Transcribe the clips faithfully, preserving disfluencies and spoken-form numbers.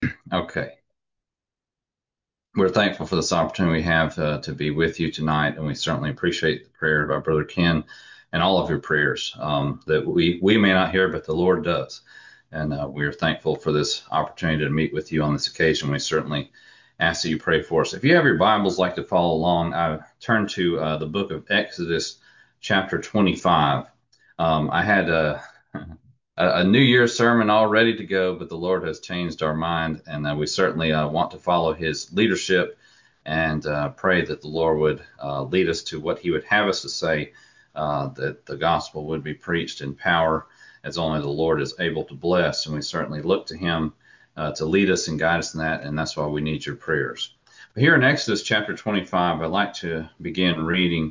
Okay. We're thankful for this opportunity we have uh, to be with you tonight, and we certainly appreciate the prayer of our brother Ken and all of your prayers um, that we, we may not hear, but the Lord does. And uh, we're thankful for this opportunity to meet with you on this occasion. We certainly ask that you pray for us. If you have your Bibles, like to follow along, I turn to uh, the book of Exodus, chapter twenty-five. Um, I had a, a, a New Year's sermon all ready to go, but the Lord has changed our mind, and uh, we certainly uh, want to follow His leadership and uh, pray that the Lord would uh, lead us to what He would have us to say, uh, that the gospel would be preached in power as only the Lord is able to bless. And we certainly look to Him uh, to lead us and guide us in that, and that's why we need your prayers. But here in Exodus chapter twenty-five, I'd like to begin reading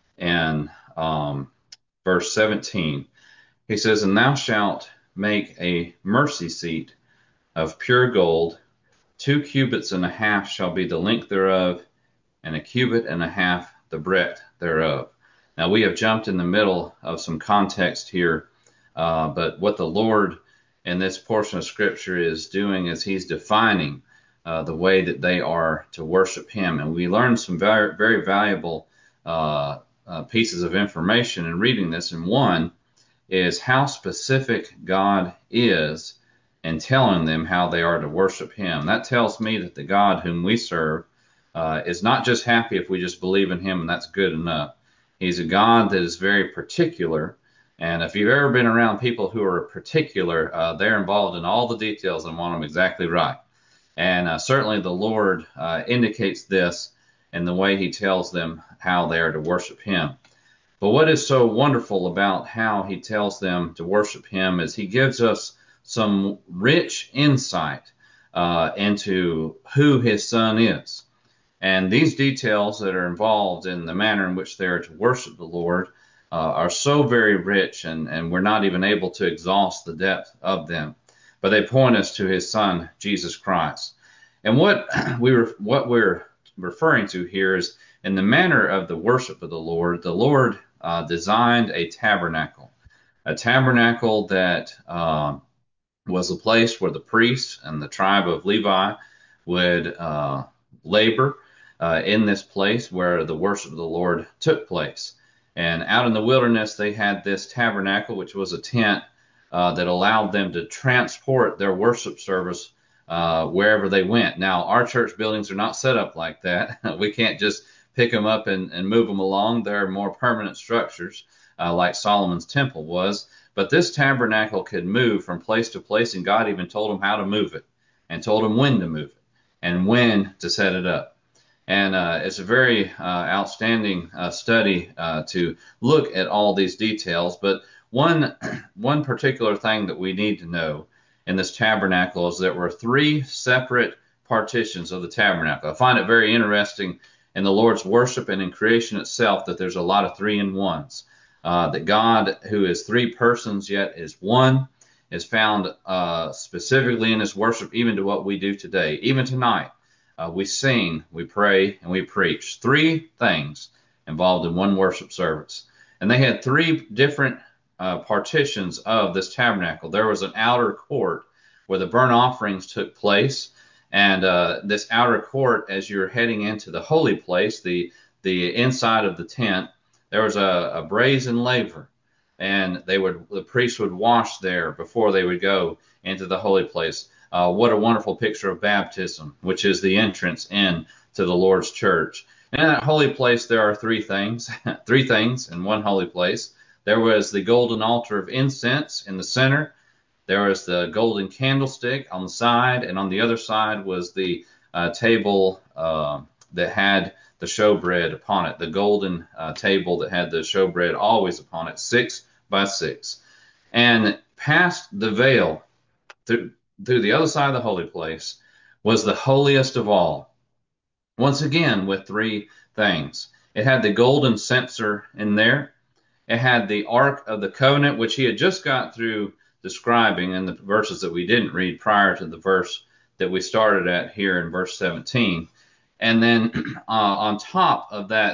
in um, verse seventeen. He says, "And thou shalt make a mercy seat of pure gold. Two cubits and a half shall be the length thereof, and a cubit and a half the breadth thereof." Now, we have jumped in the middle of some context here, uh, but what the Lord in this portion of Scripture is doing is He's defining uh, the way that they are to worship Him. And we learned some very, very valuable uh, uh, pieces of information in reading this. And one is how specific God is in telling them how they are to worship Him. That tells me that the God whom we serve uh, is not just happy if we just believe in Him and that's good enough. He's a God that is very particular. And if you've ever been around people who are particular, uh, they're involved in all the details and want them exactly right. And uh, certainly the Lord uh, indicates this in the way He tells them how they are to worship Him. But what is so wonderful about how He tells them to worship Him is He gives us some rich insight uh, into who His Son is. And these details that are involved in the manner in which they are to worship the Lord uh, are so very rich, and, and we're not even able to exhaust the depth of them. But they point us to His Son, Jesus Christ. And what we were, what we're referring to here is in the manner of the worship of the Lord, the Lord uh, designed a tabernacle, a tabernacle that uh, was a place where the priests and the tribe of Levi would uh, labor uh, in this place where the worship of the Lord took place. And out in the wilderness, they had this tabernacle, which was a tent uh, that allowed them to transport their worship service uh, wherever they went. Now, our church buildings are not set up like that. We can't just pick them up and, and move them along. They're more permanent structures, uh, like Solomon's temple was. But this tabernacle could move from place to place, and God even told him how to move it, and told him when to move it, and when to set it up. And uh, it's a very uh, outstanding uh, study uh, to look at all these details. But one one particular thing that we need to know in this tabernacle is there were three separate partitions of the tabernacle. I find it very interesting in the Lord's worship and in creation itself that there's a lot of three in ones. Uh, that God, who is three persons yet is one, is found uh, specifically in His worship, even to what we do today. Even tonight, uh, we sing, we pray, and we preach. Three things involved in one worship service. And they had three different uh, partitions of this tabernacle. There was an outer court where the burnt offerings took place. And uh, this outer court, as you're heading into the holy place, the the inside of the tent, there was a, a brazen laver, and they would the priests would wash there before they would go into the holy place. Uh, what a wonderful picture of baptism, which is the entrance in to the Lord's church. And in that holy place, there are three things, three things in one holy place. There was the golden altar of incense in the center. There was the golden candlestick on the side, and on the other side was the uh, table uh, that had the showbread upon it, the golden uh, table that had the showbread always upon it, six by six. And past the veil, through, through the other side of the holy place, was the holiest of all. Once again, with three things. It had the golden censer in there. It had the Ark of the Covenant, which he had just got through describing in the verses that we didn't read prior to the verse that we started at here in verse seventeen. And then uh, on top of that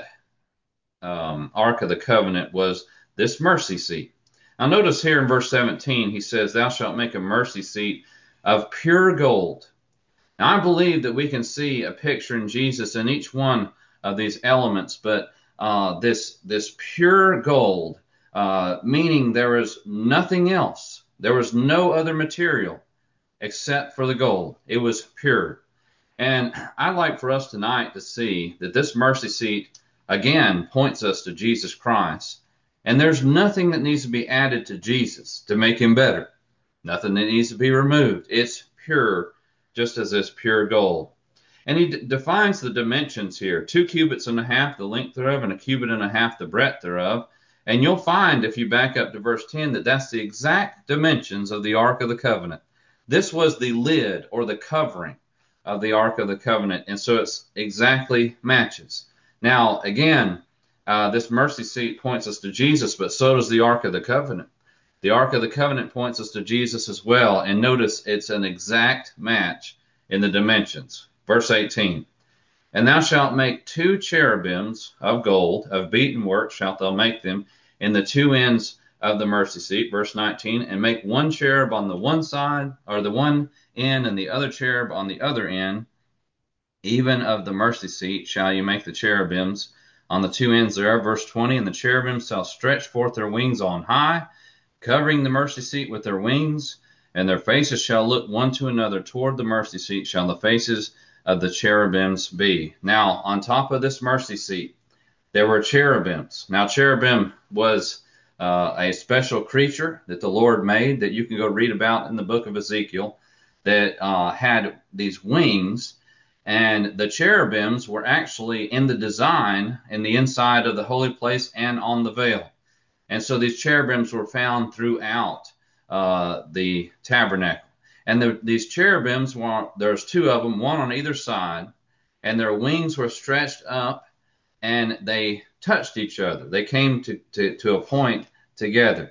um, Ark of the Covenant was this mercy seat. Now notice here in verse seventeen, he says, "Thou shalt make a mercy seat of pure gold." Now, I believe that we can see a picture in Jesus in each one of these elements, but uh, this this pure gold, uh, meaning there was nothing else, there was no other material except for the gold. It was pure. And I'd like for us tonight to see that this mercy seat again points us to Jesus Christ. And there's nothing that needs to be added to Jesus to make him better. Nothing that needs to be removed. It's pure, just as this pure gold. And he d- defines the dimensions here: two cubits and a half the length thereof, and a cubit and a half the breadth thereof. And you'll find, if you back up to verse ten, that that's the exact dimensions of the Ark of the Covenant. This was the lid or the covering of the Ark of the Covenant, and so it's exactly matches. Now, again, uh, this mercy seat points us to Jesus, but so does the Ark of the Covenant. The Ark of the Covenant points us to Jesus as well, and notice it's an exact match in the dimensions. Verse eighteen, and thou shalt make two cherubims of gold, of beaten work shalt thou make them, in the two ends of the mercy seat. Verse nineteen, and make one cherub on the one side, or the one end, and the other cherub on the other end. Even of the mercy seat shall you make the cherubims on the two ends thereof. Verse twenty, and the cherubims shall stretch forth their wings on high, covering the mercy seat with their wings, and their faces shall look one to another toward the mercy seat, shall the faces of the cherubims be. Now, on top of this mercy seat, there were cherubims. Now, cherubim was uh, a special creature that the Lord made that you can go read about in the book of Ezekiel that uh, had these wings. And the cherubims were actually in the design in the inside of the holy place and on the veil. And so these cherubims were found throughout uh, the tabernacle. And the, these cherubims, were, there's two of them, one on either side, and their wings were stretched up and they touched each other. They came to, to, to a point together.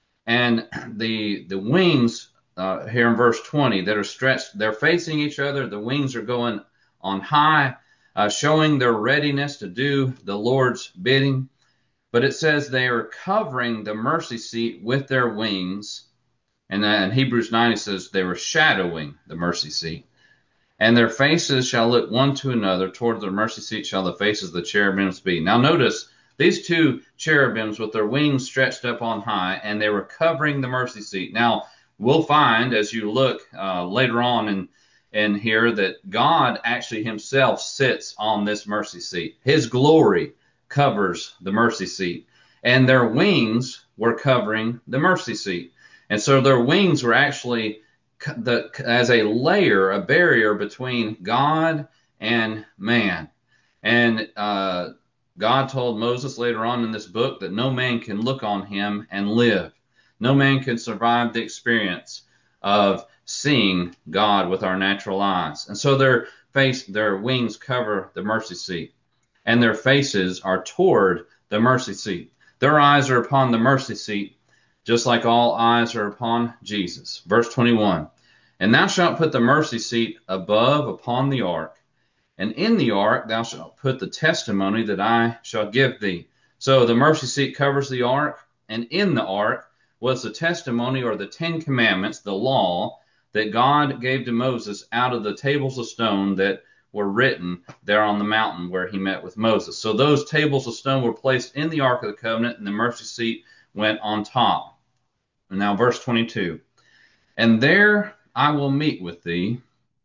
And the, the wings uh, here in verse twenty that are stretched, they're facing each other. The wings are going on high, uh, showing their readiness to do the Lord's bidding. But it says they are covering the mercy seat with their wings. And then in Hebrews nine, it says they were shadowing the mercy seat. And their faces shall look one to another. Toward the mercy seat shall the faces of the cherubims be. Now notice these two cherubims with their wings stretched up on high, and they were covering the mercy seat. Now we'll find as you look uh, later on in, in here that God actually himself sits on this mercy seat. His glory covers the mercy seat, and their wings were covering the mercy seat. And so their wings were actually the, as a layer, a barrier between God and man. And uh, God told Moses later on in this book that no man can look on him and live. No man can survive the experience of seeing God with our natural eyes. And so their face, their wings cover the mercy seat, and their faces are toward the mercy seat. Their eyes are upon the mercy seat, just like all eyes are upon Jesus. Verse twenty-one, and thou shalt put the mercy seat above upon the ark, and in the ark thou shalt put the testimony that I shall give thee. So the mercy seat covers the ark, and in the ark was the testimony, or the Ten Commandments, the law that God gave to Moses out of the tables of stone that were written there on the mountain where he met with Moses. So those tables of stone were placed in the Ark of the Covenant, and the mercy seat went on top. And now verse twenty-two, and there I will meet with thee,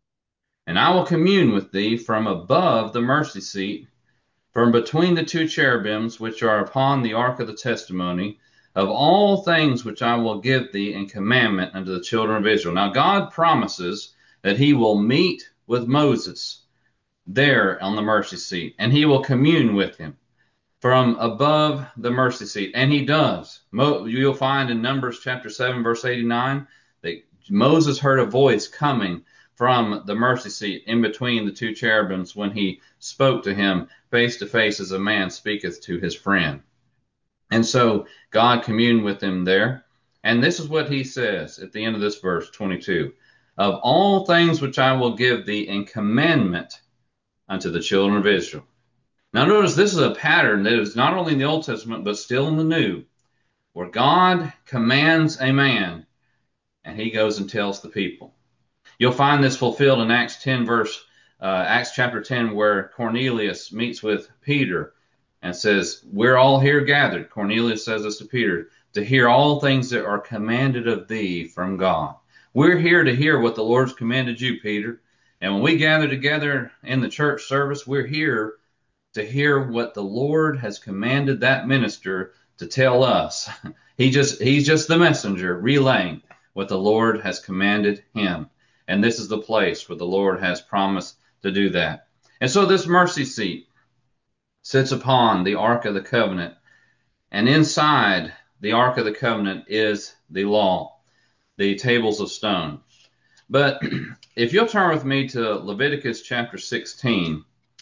and I will commune with thee from above the mercy seat, from between the two cherubims which are upon the ark of the testimony, of all things which I will give thee in commandment unto the children of Israel. Now God promises that he will meet with Moses there on the mercy seat, and he will commune with him from above the mercy seat. And he does. You'll find in Numbers chapter seven, verse eighty-nine, that Moses heard a voice coming from the mercy seat in between the two cherubims when he spoke to him face to face as a man speaketh to his friend. And so God communed with him there. And this is what he says at the end of this verse, twenty-two. Of all things which I will give thee in commandment unto the children of Israel. Now notice this is a pattern that is not only in the Old Testament, but still in the New, where God commands a man and he goes and tells the people. You'll find this fulfilled in Acts ten, verse uh, Acts chapter ten, where Cornelius meets with Peter and says, "We're all here gathered." Cornelius says this to Peter, "to hear all things that are commanded of thee from God." We're here to hear what the Lord's commanded you, Peter. And when we gather together in the church service, we're here to hear what the Lord has commanded that minister to tell us. He just he's just the messenger relaying what the Lord has commanded him. And this is the place where the Lord has promised to do that. And so this mercy seat sits upon the Ark of the Covenant, and inside the Ark of the Covenant is the law, the tables of stone. But if you'll turn with me to Leviticus chapter sixteen,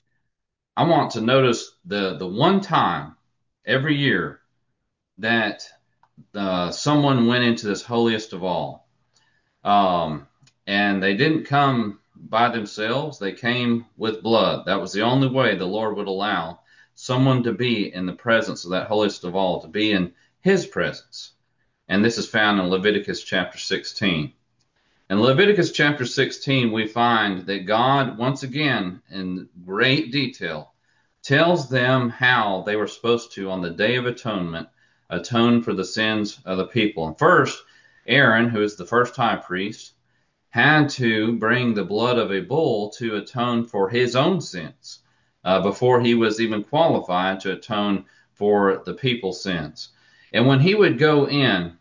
I want to notice the, the one time every year that uh, someone went into this holiest of all. Um, and they didn't come by themselves. They came with blood. That was the only way the Lord would allow someone to be in the presence of that holiest of all, to be in his presence. And this is found in Leviticus chapter sixteen. In Leviticus chapter sixteen, we find that God, once again, in great detail, tells them how they were supposed to, on the Day of Atonement, atone for the sins of the people. And first, Aaron, who is the first high priest, had to bring the blood of a bull to atone for his own sins uh, before he was even qualified to atone for the people's sins. And when he would go in,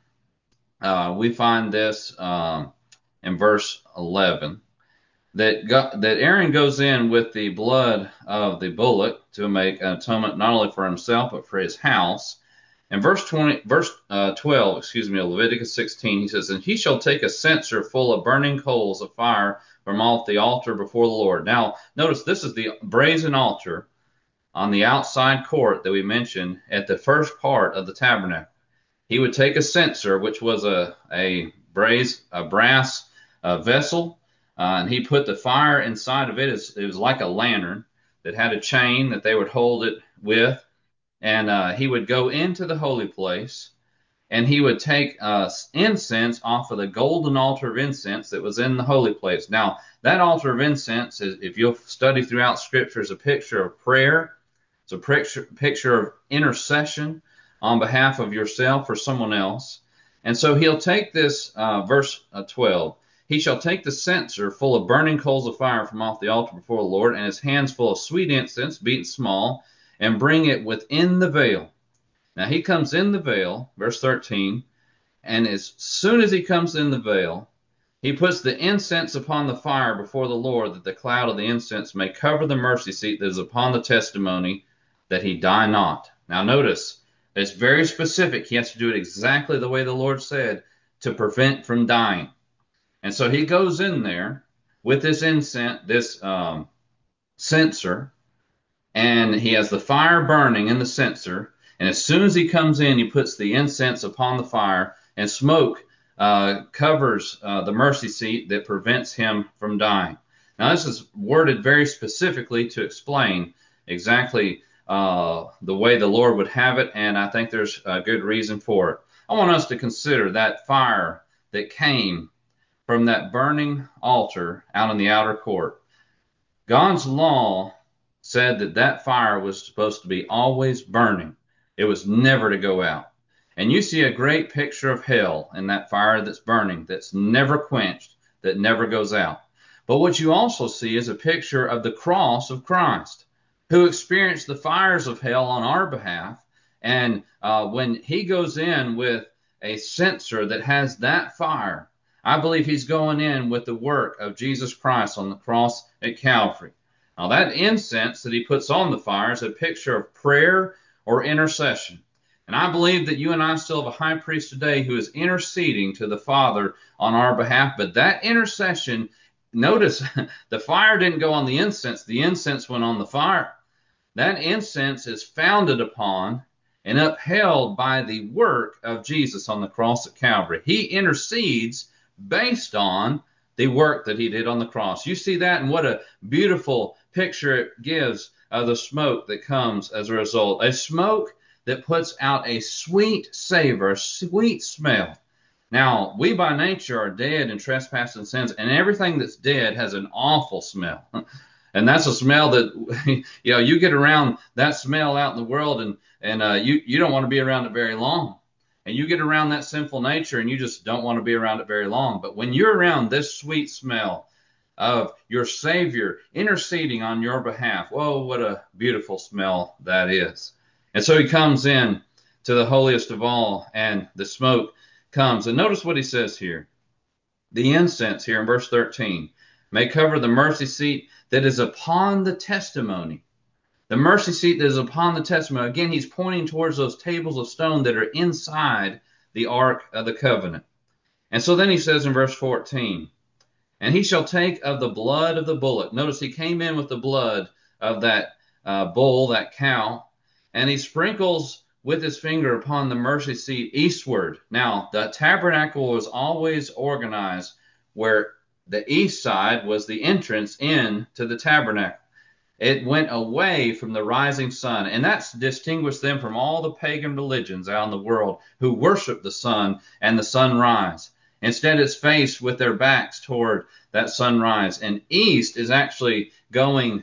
uh, we find this um, in verse eleven, that God, that Aaron goes in with the blood of the bullock to make an atonement not only for himself but for his house. In verse twenty, verse uh, twelve, excuse me, Leviticus sixteen, he says, "And he shall take a censer full of burning coals of fire from off the altar before the Lord." Now, notice this is the brazen altar on the outside court that we mentioned at the first part of the tabernacle. He would take a censer, which was a a brass a brass uh, vessel, uh, and he put the fire inside of it. It was like a lantern that had a chain that they would hold it with, and uh, he would go into the holy place, and he would take uh, incense off of the golden altar of incense that was in the holy place. Now, that altar of incense, is, if you'll study throughout Scripture, is a picture of prayer. It's a picture, picture of intercession on behalf of yourself or someone else. And so he'll take this, uh, verse uh, twelve, "He shall take the censer full of burning coals of fire from off the altar before the Lord, and his hands full of sweet incense, beaten small, and bring it within the veil." Now he comes in the veil, verse thirteen, and as soon as he comes in the veil, he puts the incense upon the fire before the Lord, that the cloud of the incense may cover the mercy seat that is upon the testimony, that he die not. Now notice, it's very specific. He has to do it exactly the way the Lord said, to prevent from dying. And so he goes in there with this incense, this um, censer, and he has the fire burning in the censer. And as soon as he comes in, he puts the incense upon the fire, and smoke uh, covers uh, the mercy seat that prevents him from dying. Now, this is worded very specifically to explain exactly uh, the way the Lord would have it, and I think there's a good reason for it. I want us to consider that fire that came from that burning altar out in the outer court. God's law said that that fire was supposed to be always burning. It was never to go out. And you see a great picture of hell in that fire that's burning, that's never quenched, that never goes out. But what you also see is a picture of the cross of Christ, who experienced the fires of hell on our behalf. And uh, when he goes in with a censer that has that fire, I believe he's going in with the work of Jesus Christ on the cross at Calvary. Now, that incense that he puts on the fire is a picture of prayer or intercession. And I believe that you and I still have a high priest today who is interceding to the Father on our behalf. But that intercession, notice, the fire didn't go on the incense. The incense went on the fire. That incense is founded upon and upheld by the work of Jesus on the cross at Calvary. He intercedes based on the work that he did on the cross. You see that, and what a beautiful picture it gives of the smoke that comes as a result. A smoke that puts out a sweet savor, a sweet smell. Now, we by nature are dead in trespasses and sins, and everything that's dead has an awful smell. And that's a smell that, you know, you get around that smell out in the world, and and uh, you you don't want to be around it very long. And you get around that sinful nature, and you just don't want to be around it very long. But when you're around this sweet smell of your Savior interceding on your behalf, whoa, what a beautiful smell that is. And so he comes in to the holiest of all, and the smoke comes. And notice what he says here. The incense here in verse thirteen may cover the mercy seat that is upon the testimony. The mercy seat that is upon the testimony. Again, he's pointing towards those tables of stone that are inside the ark of the covenant. And so then he says in verse fourteen, and he shall take of the blood of the bullock. Notice he came in with the blood of that uh, bull, that cow, and he sprinkles with his finger upon the mercy seat eastward. Now, the tabernacle was always organized where the east side was the entrance in to the tabernacle. It went away from the rising sun, and that's distinguished them from all the pagan religions out in the world who worship the sun and the sunrise. Instead, it's faced with their backs toward that sunrise, and east is actually going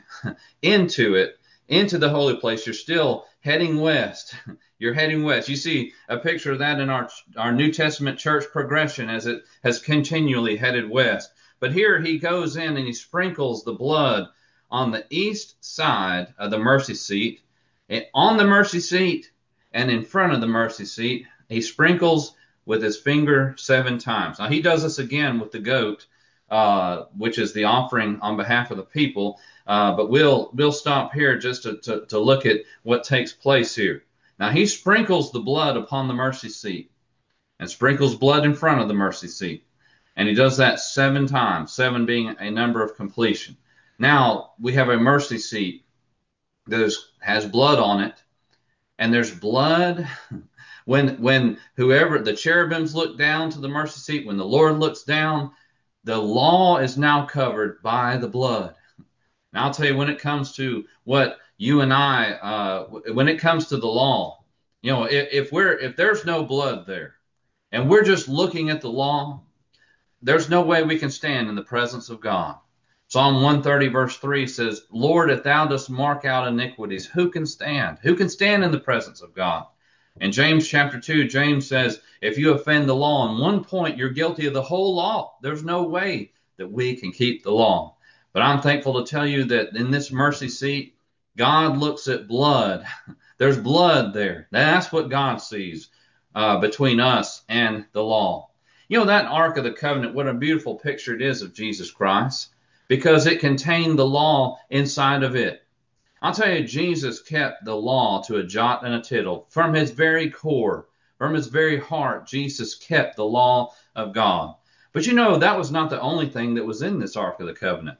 into it, into the holy place. You're still heading west. You're heading west. You see a picture of that in our, our New Testament church progression as it has continually headed west. But here he goes in and he sprinkles the blood on the east side of the mercy seat, on the mercy seat, and in front of the mercy seat. He sprinkles with his finger seven times. Now he does this again with the goat, uh, which is the offering on behalf of the people. Uh, but we'll we'll stop here just to, to, to look at what takes place here. Now he sprinkles the blood upon the mercy seat and sprinkles blood in front of the mercy seat. And he does that seven times, seven being a number of completion. Now we have a mercy seat that is, has blood on it, and there's blood when when whoever the cherubims look down to the mercy seat, when the Lord looks down, the law is now covered by the blood. Now I'll tell you, when it comes to what you and I, uh, when it comes to the law, you know, if, if we're if there's no blood there, and we're just looking at the law, there's no way we can stand in the presence of God. Psalm one thirty verse three says, Lord, if thou dost mark out iniquities, who can stand? Who can stand in the presence of God? In James chapter two, James says, if you offend the law on one point, you're guilty of the whole law. There's no way that we can keep the law. But I'm thankful to tell you that in this mercy seat, God looks at blood. There's blood there. That's what God sees uh, between us and the law. You know, that Ark of the Covenant, what a beautiful picture it is of Jesus Christ, because it contained the law inside of it. I'll tell you, Jesus kept the law to a jot and a tittle. From his very core, from his very heart, Jesus kept the law of God. But you know, that was not the only thing that was in this Ark of the Covenant.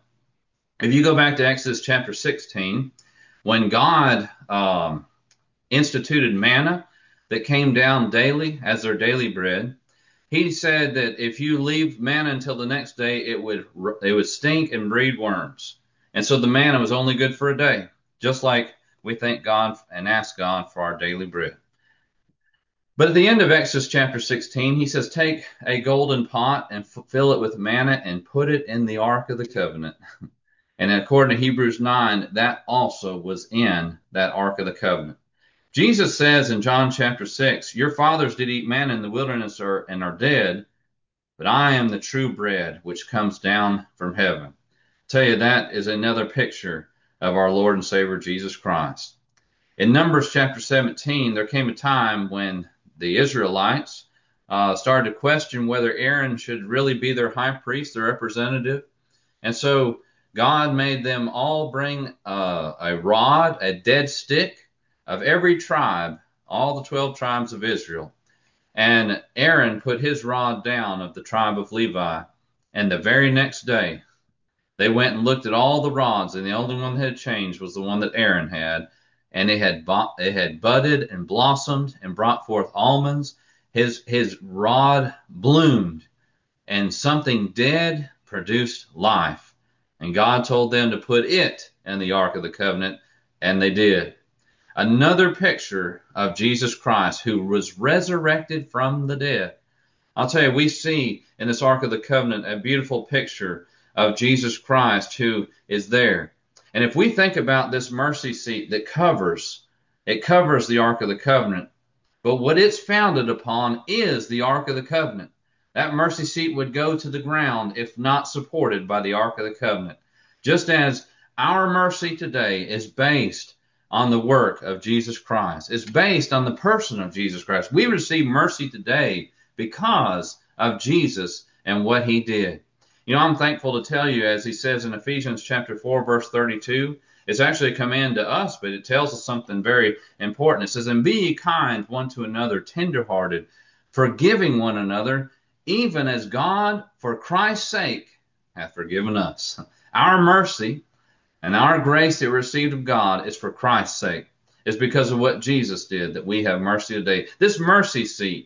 If you go back to Exodus chapter sixteen, when God um, instituted manna that came down daily as their daily bread, he said that if you leave manna until the next day, it would it would stink and breed worms. And so the manna was only good for a day, just like we thank God and ask God for our daily bread. But at the end of Exodus chapter sixteen, he says, take a golden pot and fill it with manna and put it in the Ark of the Covenant. And according to Hebrews nine, that also was in that Ark of the Covenant. Jesus says in John chapter six, your fathers did eat manna in the wilderness and are dead, but I am the true bread which comes down from heaven. I tell you, that is another picture of our Lord and Savior Jesus Christ. In Numbers chapter seventeen, there came a time when the Israelites uh, started to question whether Aaron should really be their high priest, their representative. And so God made them all bring uh, a rod, a dead stick of every tribe, all the twelve tribes of Israel. And Aaron put his rod down of the tribe of Levi. And the very next day, they went and looked at all the rods, and the only one that had changed was the one that Aaron had. And it had, it had budded and blossomed and brought forth almonds. His, his rod bloomed, and something dead produced life. And God told them to put it in the Ark of the Covenant, and they did. Another picture of Jesus Christ, who was resurrected from the dead. I'll tell you, we see in this Ark of the Covenant a beautiful picture of Jesus Christ who is there. And if we think about this mercy seat that covers, it covers the Ark of the Covenant, but what it's founded upon is the Ark of the Covenant. That mercy seat would go to the ground if not supported by the Ark of the Covenant. Just as our mercy today is based on the work of Jesus Christ, it's based on the person of Jesus Christ. We receive mercy today because of Jesus and what he did. You know, I'm thankful to tell you, as he says in Ephesians chapter four, verse thirty-two, it's actually a command to us, but it tells us something very important. It says, and be ye kind one to another, tenderhearted, forgiving one another, even as God, for Christ's sake, hath forgiven us. Our mercy and our grace that we received of God is for Christ's sake. It's because of what Jesus did that we have mercy today. This mercy seat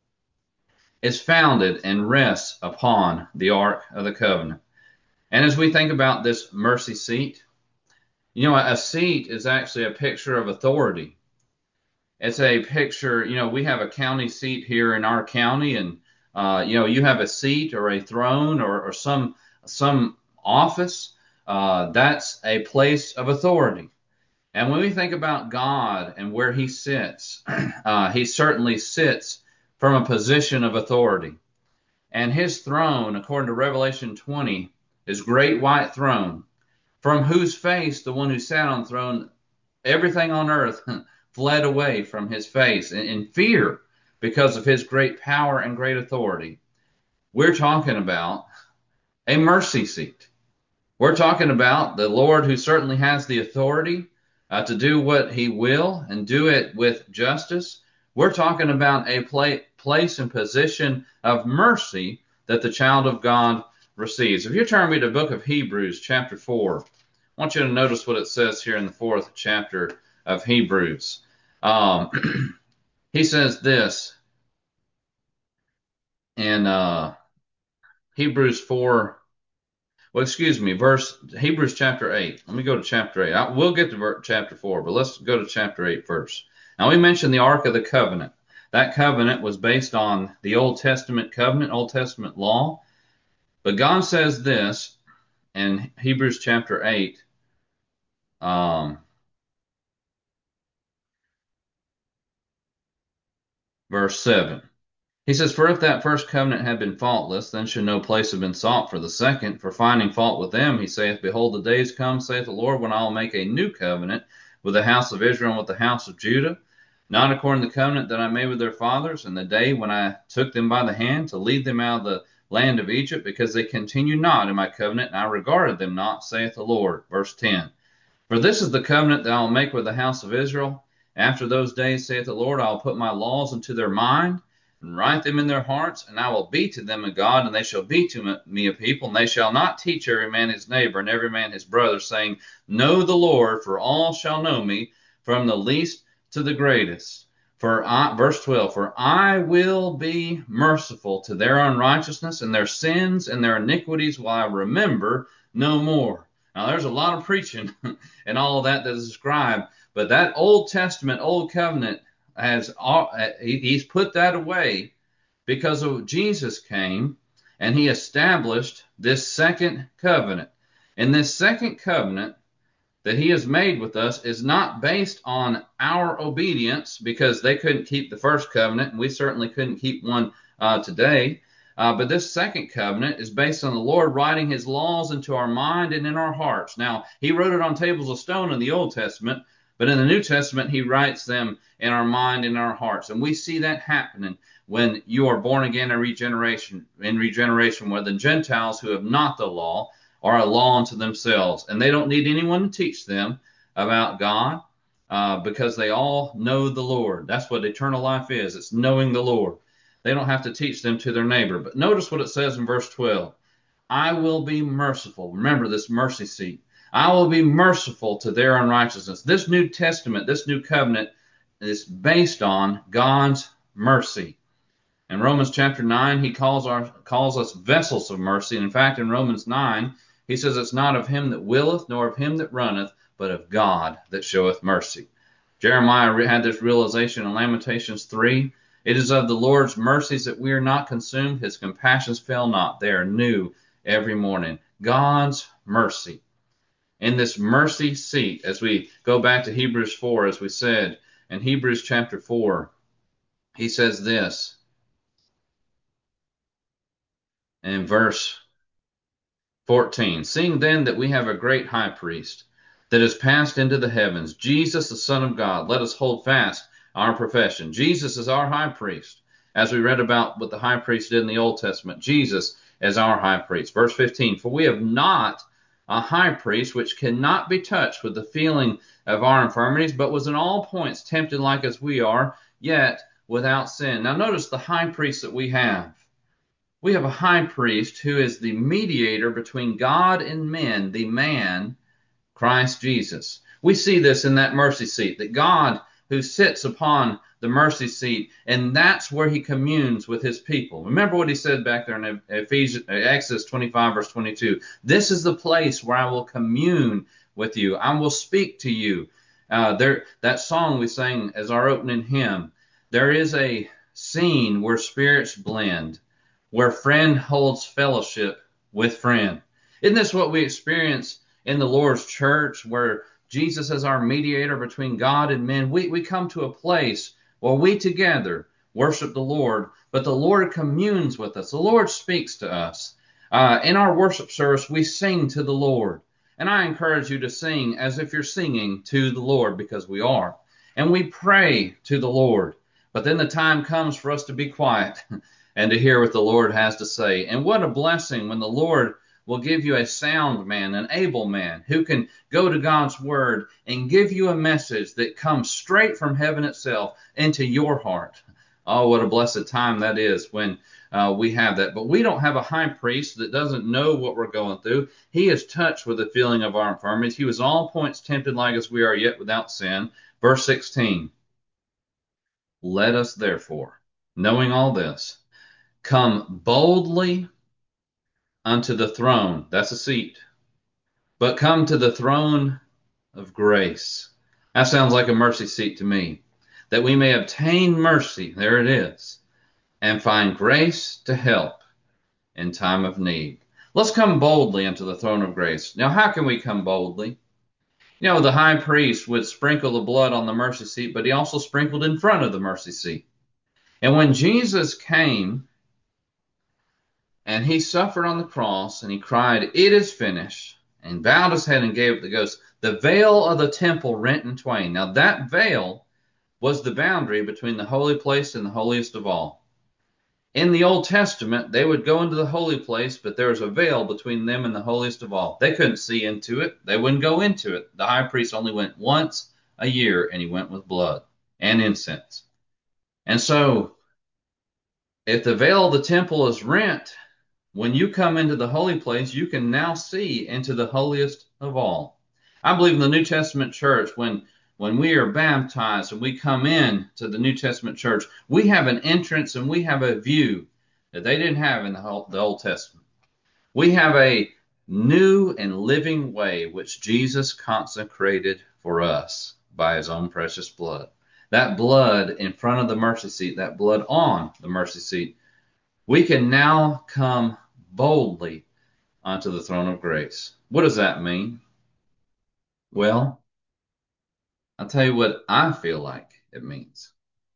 is founded and rests upon the Ark of the Covenant. And as we think about this mercy seat, you know, a seat is actually a picture of authority. It's a picture, you know, we have a county seat here in our county, and, uh, you know, you have a seat or a throne or, or some, some office. Uh, that's a place of authority. And when we think about God and where he sits, uh, he certainly sits from a position of authority. And his throne, according to Revelation twenty, is great white throne, from whose face the one who sat on the throne, everything on earth fled away from his face in, in fear because of his great power and great authority. We're talking about a mercy seat. We're talking about the Lord who certainly has the authority uh, to do what he will and do it with justice. We're talking about a pla- place and position of mercy that the child of God receives. If you turn me to the book of Hebrews, chapter four, I want you to notice what it says here in the fourth chapter of Hebrews. Um, he says this in uh, Hebrews four. Well, excuse me, verse Hebrews chapter eight. Let me go to chapter eight. I, we'll get to chapter four, but let's go to chapter eight first. Now, we mentioned the Ark of the Covenant. That covenant was based on the Old Testament covenant, Old Testament law. But God says this in Hebrews chapter eight, um, verse seven. He says, for if that first covenant had been faultless, then should no place have been sought for the second. For finding fault with them, he saith, behold, the days come, saith the Lord, when I will make a new covenant with the house of Israel and with the house of Judah, not according to the covenant that I made with their fathers in the day when I took them by the hand to lead them out of the land of Egypt, because they continued not in my covenant, and I regarded them not, saith the Lord. Verse ten. For this is the covenant that I will make with the house of Israel. After those days, saith the Lord, I will put my laws into their mind, and write them in their hearts, and I will be to them a God, and they shall be to me a people, and they shall not teach every man his neighbor and every man his brother, saying, know the Lord, for all shall know me, from the least to the greatest. For I, verse twelve, for I will be merciful to their unrighteousness, and their sins and their iniquities will I remember no more. Now, there's a lot of preaching and all of that that is described, but that Old Testament, Old Covenant, has he's put that away because of Jesus came and he established this second covenant. And this second covenant that he has made with us is not based on our obedience, because they couldn't keep the first covenant, and we certainly couldn't keep one uh, today. Uh, but this second covenant is based on the Lord writing his laws into our mind and in our hearts. Now, he wrote it on tables of stone in the Old Testament, but in the New Testament, he writes them in our mind and in our hearts. And we see that happening when you are born again in regeneration, in regeneration, where the Gentiles who have not the law are a law unto themselves. And they don't need anyone to teach them about God uh, because they all know the Lord. That's what eternal life is. It's knowing the Lord. They don't have to teach them to their neighbor. But notice what it says in verse twelve. I will be merciful. Remember this mercy seat. I will be merciful to their unrighteousness. This New Testament, this new covenant is based on God's mercy. In Romans chapter nine, he calls our calls us vessels of mercy. And in fact, in Romans nine, he says it's not of him that willeth, nor of him that runneth, but of God that showeth mercy. Jeremiah had this realization in Lamentations three. It is of the Lord's mercies that we are not consumed. His compassions fail not. They are new every morning. God's mercy. In this mercy seat, as we go back to Hebrews four, as we said in Hebrews chapter four, he says this in verse fourteen, seeing then that we have a great high priest that has passed into the heavens, Jesus, the Son of God, let us hold fast our profession. Jesus is our high priest. As we read about what the high priest did in the Old Testament, Jesus is our high priest. Verse fifteen, for we have not a high priest which cannot be touched with the feeling of our infirmities, but was in all points tempted like as we are, yet without sin. Now notice the high priest that we have. We have a high priest who is the mediator between God and men, the man, Christ Jesus. We see this in that mercy seat, that God who sits upon the mercy seat, and that's where he communes with his people. Remember what he said back there in Ephesians, Exodus twenty-five, verse twenty-two. This is the place where I will commune with you. I will speak to you. Uh, there, that song we sang as our opening hymn, there is a scene where spirits blend, where friend holds fellowship with friend. Isn't this what we experience in the Lord's church, where Jesus is our mediator between God and men? We, we come to a place where we together worship the Lord, but the Lord communes with us. The Lord speaks to us. Uh, in our worship service, we sing to the Lord. And I encourage you to sing as if you're singing to the Lord, because we are. And we pray to the Lord. But then the time comes for us to be quiet and to hear what the Lord has to say. And what a blessing when the Lord will give you a sound man, an able man, who can go to God's word and give you a message that comes straight from heaven itself into your heart. Oh, what a blessed time that is when uh, we have that. But we don't have a high priest that doesn't know what we're going through. He is touched with the feeling of our infirmities. He was all points tempted like as we are, yet without sin. Verse sixteen, let us therefore, knowing all this, come boldly unto the throne. That's a seat. But come to the throne of grace. That sounds like a mercy seat to me. That we may obtain mercy, there it is, and find grace to help in time of need. Let's come boldly unto the throne of grace. Now, how can we come boldly? You know, the high priest would sprinkle the blood on the mercy seat, but he also sprinkled in front of the mercy seat. And when Jesus came, and he suffered on the cross, and he cried, it is finished, and bowed his head and gave up the ghost, the veil of the temple rent in twain. Now that veil was the boundary between the holy place and the holiest of all. In the Old Testament, they would go into the holy place, but there was a veil between them and the holiest of all. They couldn't see into it. They wouldn't go into it. The high priest only went once a year, and he went with blood and incense. And so, if the veil of the temple is rent, when you come into the holy place, you can now see into the holiest of all. I believe in the New Testament church, when when we are baptized and we come in to the New Testament church, we have an entrance and we have a view that they didn't have in the, whole, the Old Testament. We have a new and living way which Jesus consecrated for us by his own precious blood. That blood in front of the mercy seat, that blood on the mercy seat, we can now come boldly onto the throne of grace. What does that mean? Well, I'll tell you what I feel like it means.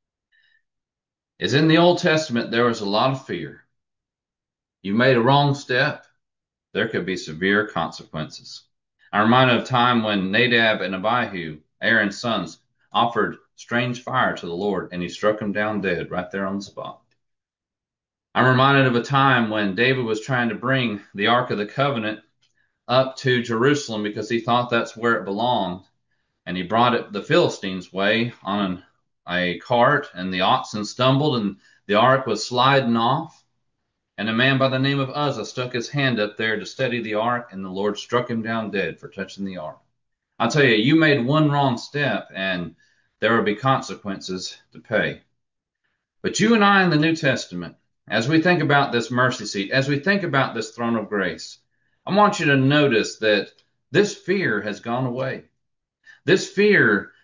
Is in the Old Testament, there was a lot of fear. You made a wrong step, there could be severe consequences. I'm reminded of a time when Nadab and Abihu, Aaron's sons, offered strange fire to the Lord, and he struck them down dead right there on the spot. I'm reminded of a time when David was trying to bring the Ark of the Covenant up to Jerusalem because he thought that's where it belonged. And he brought it the Philistines' way on a cart, and the oxen stumbled, and the ark was sliding off. And a man by the name of Uzzah stuck his hand up there to steady the ark, and the Lord struck him down dead for touching the ark. I'll tell you, you made one wrong step, and there will be consequences to pay. But you and I in the New Testament, as we think about this mercy seat, as we think about this throne of grace, I want you to notice that this fear has gone away. This fear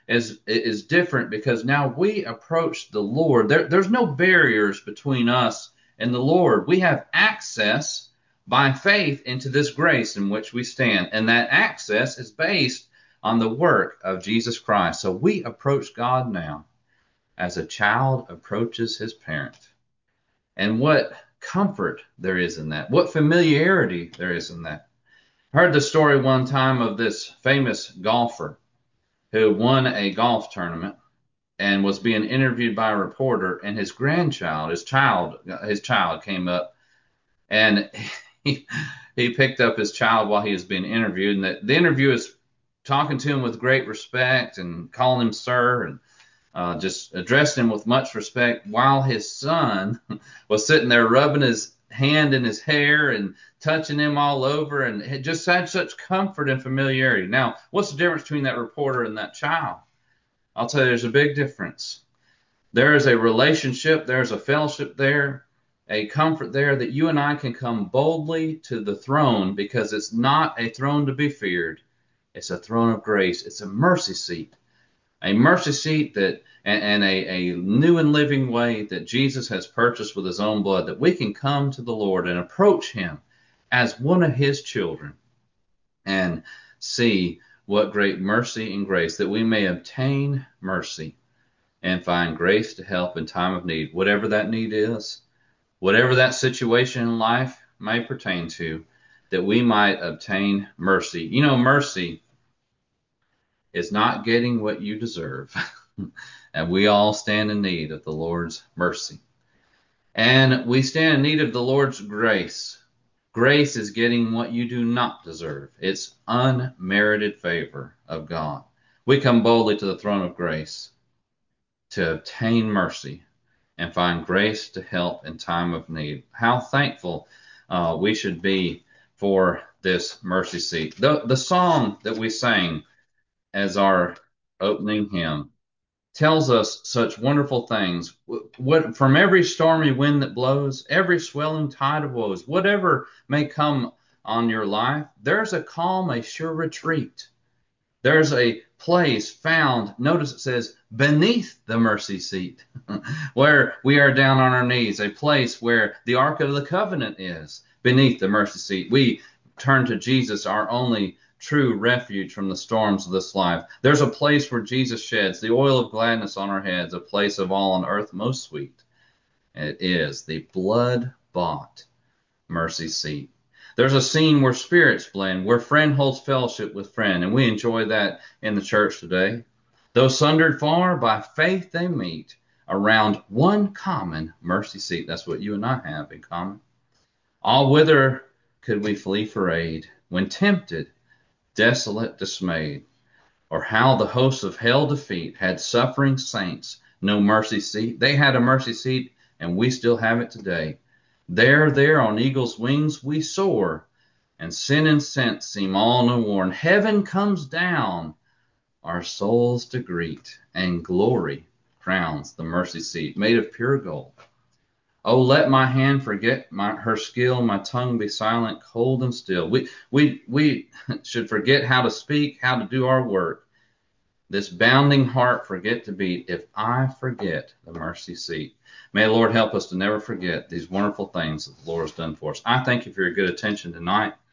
is is different because now we approach the Lord. There, there's no barriers between us and the Lord. We have access by faith into this grace in which we stand, and that access is based on the work of Jesus Christ. So we approach God now as a child approaches his parent. And what comfort there is in that, what familiarity there is in that. I heard the story one time of this famous golfer who won a golf tournament and was being interviewed by a reporter, and his grandchild, his child, his child came up, and he, he picked up his child while he was being interviewed, and the, the interviewer is talking to him with great respect and calling him sir, and uh, just addressed him with much respect, while his son was sitting there rubbing his hand in his hair and touching him all over, and it just had such comfort and familiarity. Now, what's the difference between that reporter and that child? I'll tell you, there's a big difference. There is a relationship, there's a fellowship there, a comfort there that you and I can come boldly to the throne, because it's not a throne to be feared. It's a throne of grace. It's a mercy seat. A mercy seat that and, and a, a new and living way that Jesus has purchased with his own blood, that we can come to the Lord and approach him as one of his children and see what great mercy and grace, that we may obtain mercy and find grace to help in time of need, whatever that need is, whatever that situation in life may pertain to, that we might obtain mercy. You know, mercy is not getting what you deserve. And we all stand in need of the Lord's mercy. And we stand in need of the Lord's grace. Grace is getting what you do not deserve. It's unmerited favor of God. We come boldly to the throne of grace to obtain mercy and find grace to help in time of need. How thankful uh, we should be for this mercy seat. The, the song that we sang as our opening hymn tells us such wonderful things. What, from every stormy wind that blows, every swelling tide of woes, whatever may come on your life, there's a calm, a sure retreat. There's a place found, notice it says, beneath the mercy seat, where we are down on our knees, a place where the Ark of the Covenant is, beneath the mercy seat. We turn to Jesus, our only true refuge from the storms of this life. There's a place where Jesus sheds the oil of gladness on our heads, a place of all on earth most sweet. It is the blood-bought mercy seat. There's a scene where spirits blend, where friend holds fellowship with friend, and we enjoy that in the church today. Though sundered far, by faith they meet around one common mercy seat. That's what you and I have in common. All whither could we flee for aid when tempted, desolate, dismayed? Or how the hosts of hell defeat had suffering saints no mercy seat? They had a mercy seat, and we still have it today. There, there, on eagle's wings we soar, and sin and sense seem all no more. And heaven comes down our souls to greet, and glory crowns the mercy seat made of pure gold. Oh, let my hand forget my, her skill, my tongue be silent, cold and still. We, we, we should forget how to speak, how to do our work. This bounding heart forget to beat if I forget the mercy seat. May the Lord help us to never forget these wonderful things that the Lord has done for us. I thank you for your good attention tonight.